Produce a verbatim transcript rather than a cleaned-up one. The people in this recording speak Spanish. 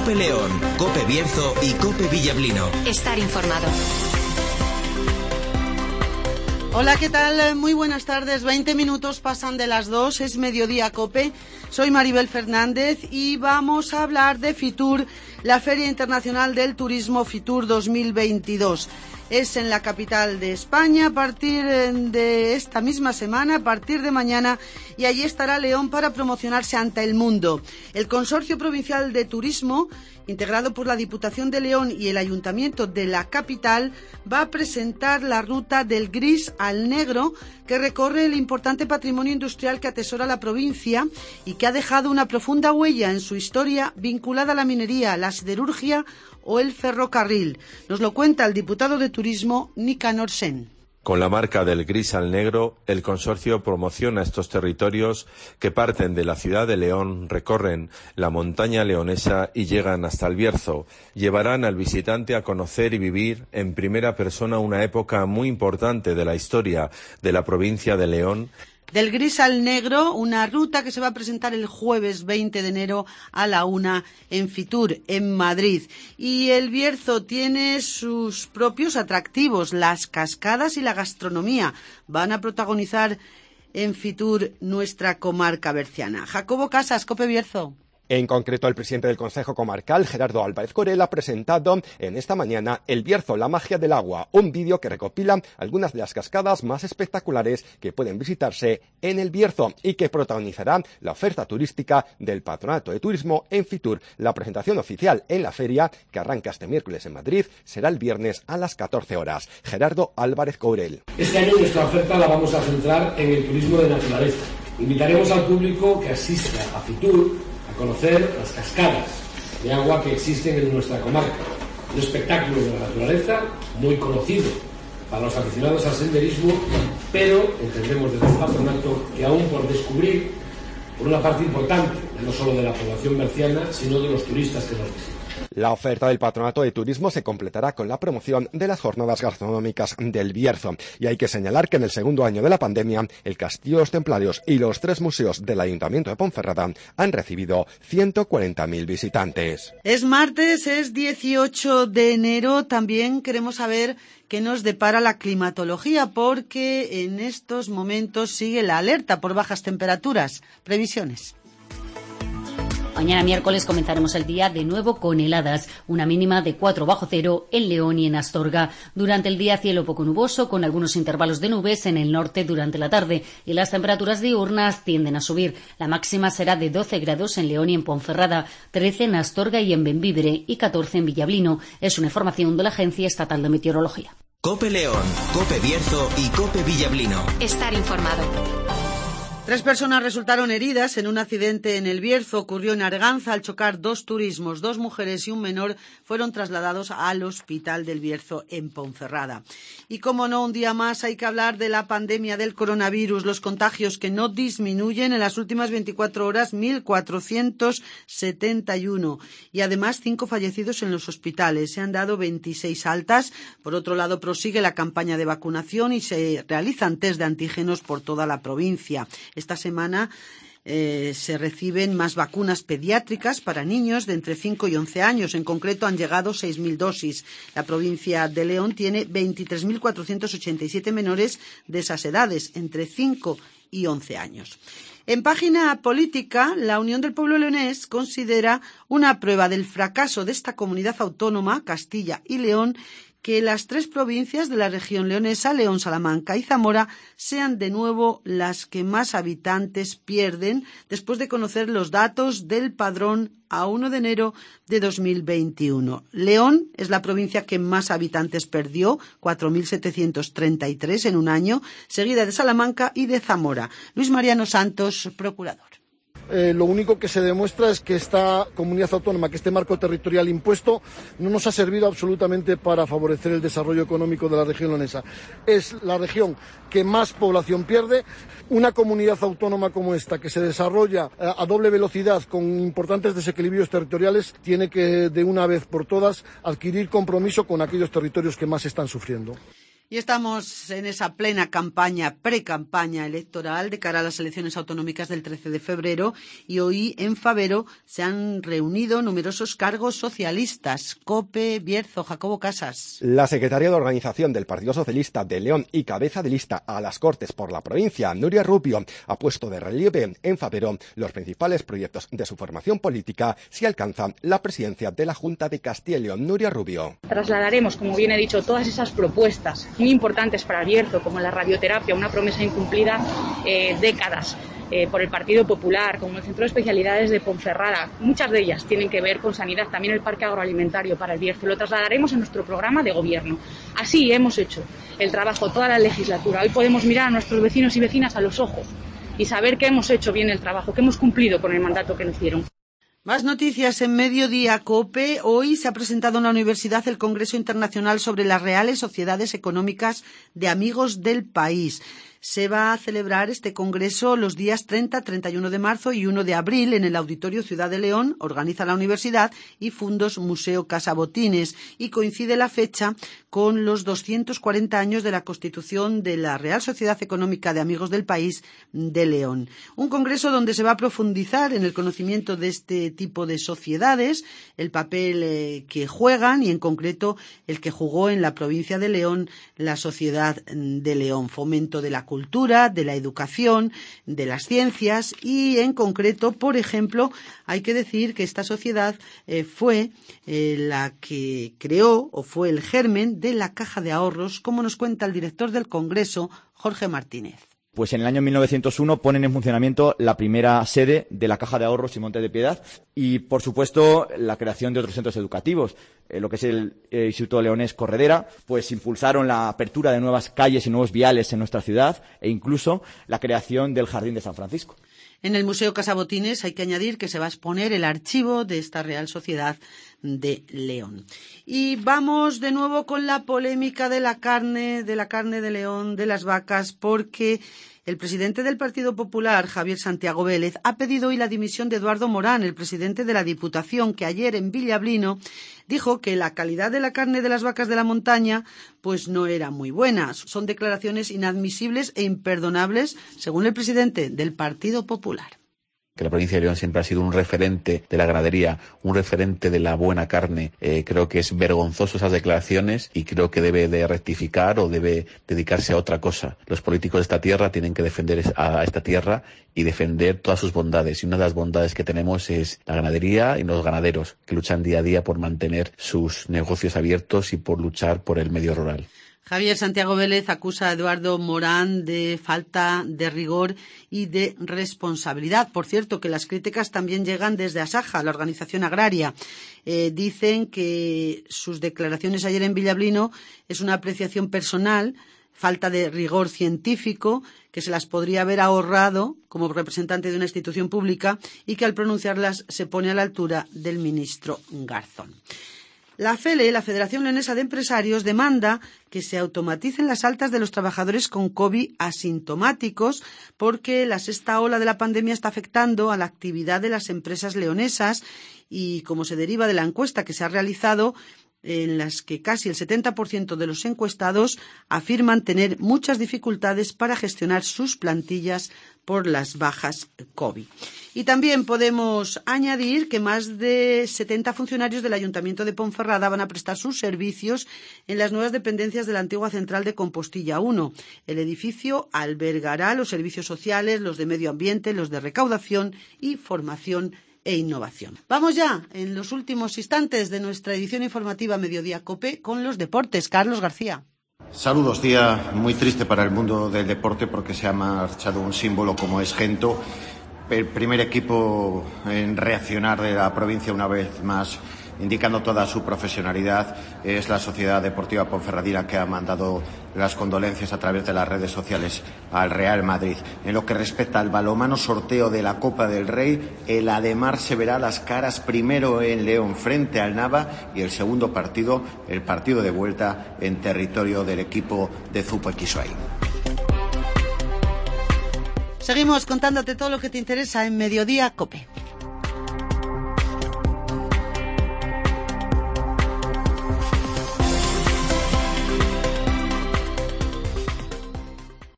COPE León, COPE Bierzo y COPE Villablino. Estar informado. Hola, ¿qué tal? Muy buenas tardes. veinte minutos pasan de las dos, es Mediodía COPE. Soy Maribel Fernández y vamos a hablar de Fitur, la Feria Internacional del Turismo Fitur dos mil veintidós. Es en la capital de España a partir de esta misma semana, a partir de mañana, y allí estará León para promocionarse ante el mundo. El Consorcio Provincial de Turismo, integrado por la Diputación de León y el Ayuntamiento de la capital, va a presentar la ruta del gris al negro, que recorre el importante patrimonio industrial que atesora la provincia y que ha dejado una profunda huella en su historia vinculada a la minería, la siderurgia o el ferrocarril. Nos lo cuenta el diputado de Turismo, Nicanor Sen. Con la marca del gris al negro, el consorcio promociona estos territorios que parten de la ciudad de León, recorren la montaña leonesa y llegan hasta el Bierzo. Llevarán al visitante a conocer y vivir en primera persona una época muy importante de la historia de la provincia de León. Del gris al negro, una ruta que se va a presentar el jueves veinte de enero a la una en Fitur, en Madrid. Y el Bierzo tiene sus propios atractivos, las cascadas y la gastronomía. Van a protagonizar en Fitur nuestra comarca berciana. Jacobo Casas, COPE Bierzo. En concreto, el presidente del Consejo Comarcal, Gerardo Álvarez Corel, ha presentado en esta mañana El Bierzo, la magia del agua, un vídeo que recopila algunas de las cascadas más espectaculares que pueden visitarse en el Bierzo y que protagonizará la oferta turística del Patronato de Turismo en Fitur. La presentación oficial en la feria, que arranca este miércoles en Madrid, será el viernes a las catorce horas. Gerardo Álvarez Corel. Este año nuestra oferta la vamos a centrar en el turismo de naturaleza. Invitaremos al público que asista a Fitur a conocer las cascadas de agua que existen en nuestra comarca. Un espectáculo de la naturaleza muy conocido para los aficionados al senderismo, pero entendemos desde el patronato que aún por descubrir por una parte importante, no solo de la población berciana, sino de los turistas que nos visitan. La oferta del Patronato de Turismo se completará con la promoción de las jornadas gastronómicas del Bierzo. Y hay que señalar que en el segundo año de la pandemia, el Castillo de los Templarios y los tres museos del Ayuntamiento de Ponferrada han recibido ciento cuarenta mil visitantes. Es martes, es dieciocho de enero. También queremos saber qué nos depara la climatología, porque en estos momentos sigue la alerta por bajas temperaturas. Previsiones. Mañana miércoles comenzaremos el día de nuevo con heladas, una mínima de cuatro bajo cero en León y en Astorga. Durante el día cielo poco nuboso, con algunos intervalos de nubes en el norte durante la tarde, y las temperaturas diurnas tienden a subir. La máxima será de doce grados en León y en Ponferrada, trece en Astorga y en Bembibre y catorce en Villablino. Es una información de la Agencia Estatal de Meteorología. COPE León, COPE Bierzo y COPE Villablino. Estar informado. Tres personas resultaron heridas en un accidente en el Bierzo. Ocurrió en Arganza al chocar dos turismos. Dos mujeres y un menor fueron trasladados al Hospital del Bierzo en Ponferrada. Y como no, un día más hay que hablar de la pandemia del coronavirus. Los contagios que no disminuyen en las últimas veinticuatro horas, mil cuatrocientos setenta y uno. Y además cinco fallecidos en los hospitales. Se han dado veintiséis altas. Por otro lado, prosigue la campaña de vacunación y se realizan test de antígenos por toda la provincia. Esta semana eh, se reciben más vacunas pediátricas para niños de entre cinco y once años. En concreto, han llegado seis mil dosis. La provincia de León tiene veintitrés mil cuatrocientos ochenta y siete menores de esas edades, entre cinco y once años. En página política, la Unión del Pueblo Leonés considera una prueba del fracaso de esta comunidad autónoma, Castilla y León, que las tres provincias de la región leonesa, León, Salamanca y Zamora, sean de nuevo las que más habitantes pierden después de conocer los datos del padrón a primero de enero de dos mil veintiuno. León es la provincia que más habitantes perdió, cuatro mil setecientos treinta y tres en un año, seguida de Salamanca y de Zamora. Luis Mariano Santos, procurador. Eh, lo único que se demuestra es que esta comunidad autónoma, que este marco territorial impuesto, no nos ha servido absolutamente para favorecer el desarrollo económico de la región leonesa. Es la región que más población pierde. Una comunidad autónoma como esta, que se desarrolla a, a doble velocidad con importantes desequilibrios territoriales, tiene que, de una vez por todas, adquirir compromiso con aquellos territorios que más están sufriendo. Y estamos en esa plena campaña, pre-campaña electoral de cara a las elecciones autonómicas del trece de febrero y hoy en Fabero se han reunido numerosos cargos socialistas. COPE, Bierzo, Jacobo Casas. La secretaria de Organización del Partido Socialista de León y cabeza de lista a las Cortes por la provincia, Nuria Rubio, ha puesto de relieve en Fabero los principales proyectos de su formación política si alcanza la presidencia de la Junta de Castilla y León. Nuria Rubio. Trasladaremos, como bien he dicho, todas esas propuestas muy importantes para Bierzo, como la radioterapia, una promesa incumplida eh, décadas eh, por el Partido Popular, como el Centro de Especialidades de Ponferrada. Muchas de ellas tienen que ver con sanidad, también el parque agroalimentario para el Bierzo. Lo trasladaremos en nuestro programa de gobierno. Así hemos hecho el trabajo toda la legislatura. Hoy podemos mirar a nuestros vecinos y vecinas a los ojos y saber que hemos hecho bien el trabajo, que hemos cumplido con el mandato que nos dieron. Más noticias en Mediodía COPE. Hoy se ha presentado en la universidad el Congreso Internacional sobre las Reales Sociedades Económicas de Amigos del País. Se va a celebrar este congreso los días treinta, treinta y uno de marzo y uno de abril en el Auditorio Ciudad de León, organiza la universidad y Fundos Museo Casa Botines, y coincide la fecha con los doscientos cuarenta años de la constitución de la Real Sociedad Económica de Amigos del País de León. Un congreso donde se va a profundizar en el conocimiento de este tipo de sociedades, el papel eh, que juegan y en concreto el que jugó en la provincia de León la Sociedad de León, fomento de la cultura, de la educación, de las ciencias y en concreto, por ejemplo, hay que decir que esta sociedad eh, fue eh, la que creó o fue el germen de la Caja de Ahorros, como nos cuenta el director del Congreso, Jorge Martínez. Pues en el año mil novecientos uno ponen en funcionamiento la primera sede de la Caja de Ahorros y Monte de Piedad y, por supuesto, la creación de otros centros educativos. Eh, lo que es el eh, Instituto Leonés Corredera, pues impulsaron la apertura de nuevas calles y nuevos viales en nuestra ciudad e incluso la creación del Jardín de San Francisco. En el Museo Casa Botines hay que añadir que se va a exponer el archivo de esta Real Sociedad de León. Y vamos de nuevo con la polémica de la carne, de la carne de León, de las vacas, porque el presidente del Partido Popular, Javier Santiago Vélez, ha pedido hoy la dimisión de Eduardo Morán, el presidente de la Diputación, que ayer en Villablino dijo que la calidad de la carne de las vacas de la montaña pues no era muy buena. Son declaraciones inadmisibles e imperdonables, según el presidente del Partido Popular. Que la provincia de León siempre ha sido un referente de la ganadería, un referente de la buena carne. Eh, creo que es vergonzoso esas declaraciones y creo que debe de rectificar o debe dedicarse a otra cosa. Los políticos de esta tierra tienen que defender a esta tierra y defender todas sus bondades. Y una de las bondades que tenemos es la ganadería y los ganaderos, que luchan día a día por mantener sus negocios abiertos y por luchar por el medio rural. Javier Santiago Vélez acusa a Eduardo Morán de falta de rigor y de responsabilidad. Por cierto, que las críticas también llegan desde Asaja, la organización agraria. Eh, dicen que sus declaraciones ayer en Villablino es una apreciación personal, falta de rigor científico, que se las podría haber ahorrado como representante de una institución pública y que al pronunciarlas se pone a la altura del ministro Garzón. La FELE, la Federación Leonesa de Empresarios, demanda que se automaticen las altas de los trabajadores con COVID asintomáticos porque la sexta ola de la pandemia está afectando a la actividad de las empresas leonesas y, como se deriva de la encuesta que se ha realizado, en las que casi el setenta por ciento de los encuestados afirman tener muchas dificultades para gestionar sus plantillas por las bajas COVID. Y también podemos añadir que más de setenta funcionarios del Ayuntamiento de Ponferrada van a prestar sus servicios en las nuevas dependencias de la antigua central de Compostilla uno. El edificio albergará los servicios sociales, los de medio ambiente, los de recaudación y formación e innovación. Vamos ya en los últimos instantes de nuestra edición informativa Mediodía COPE con los deportes. Carlos García. Saludos, día muy triste para el mundo del deporte porque se ha marchado un símbolo como es Gento, el primer equipo en reaccionar de la provincia una vez más, indicando toda su profesionalidad. Es la Sociedad Deportiva Ponferradina que ha mandado las condolencias a través de las redes sociales al Real Madrid. En lo que respecta al balonmano sorteo de la Copa del Rey, el Ademar se verá las caras primero en León frente al Nava y el segundo partido, el partido de vuelta en territorio del equipo de Zupo Equisuay. Seguimos contándote todo lo que te interesa en Mediodía COPE.